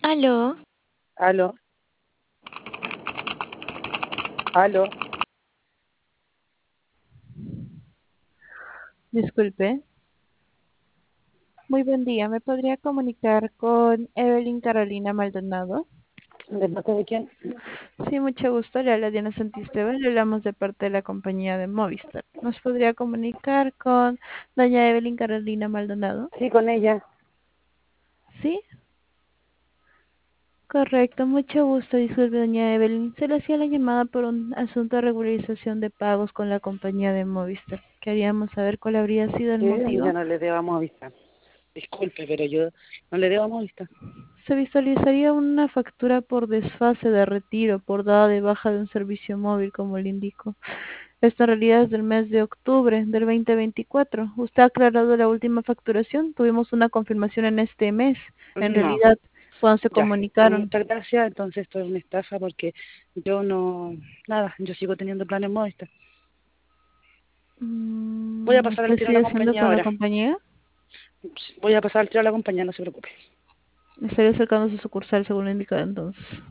Aló, Aló, aló. disculpe. Muy buen día. ¿Me podría comunicar con Evelyn Carolina Maldonado? ¿De parte de quién? Sí, mucho gusto. Le habla Diana Santisteban. Le hablamos de parte de la compañía de Movistar. ¿Nos podría comunicar con doña Evelyn Carolina Maldonado? Sí, con ella. Sí, correcto. Mucho gusto. Disculpe, doña Evelyn. Se le hacía la llamada por un asunto de regularización de pagos con la compañía de Movistar. Queríamos saber cuál habría sido el Yo motivo. no le debo vista. Disculpe, pero yo no le debo vista. Se visualizaría una factura por desfase de retiro por dada de baja de un servicio móvil, como le indico. Esta en realidad es del mes de octubre del 2024. ¿Usted ha aclarado la última facturación? Tuvimos una confirmación en este mes, en No, realidad, cuando se ya. comunicaron. Muchas gracias. Entonces esto es una estafa porque yo no, nada, yo sigo teniendo planes modestos. Voy a pasar al ¿Usted tiro a la sigue siendo compañía con la ahora. compañía? Voy a pasar al tiro a la compañía, no se preocupe. Estaría acercando a su sucursal, según lo indicado entonces.